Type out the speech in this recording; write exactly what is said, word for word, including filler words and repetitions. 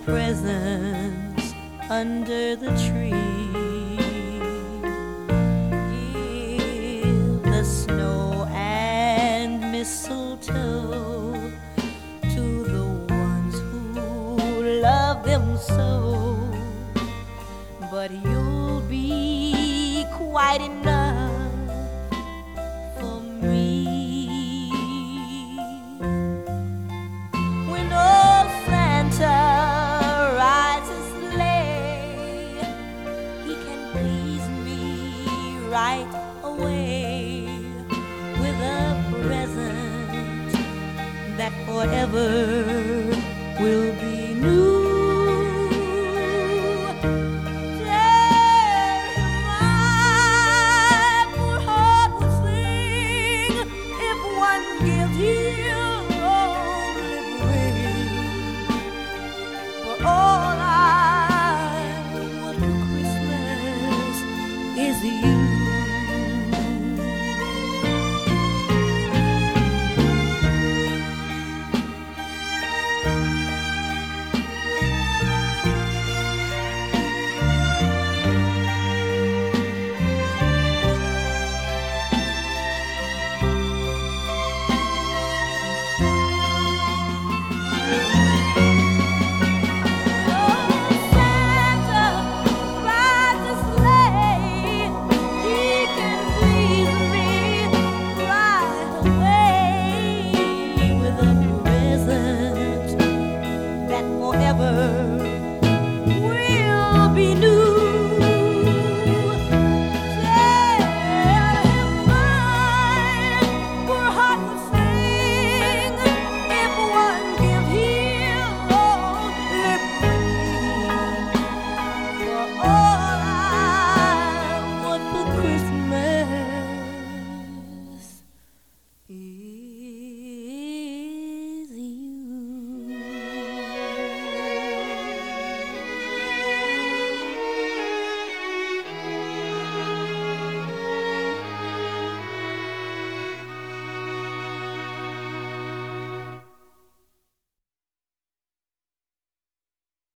presents under the tree. Give the snow and mistletoe to the ones who love them so. But you'll be quite enough for me. When old Santa rides his sleigh, he can please me right away with a present that forever will be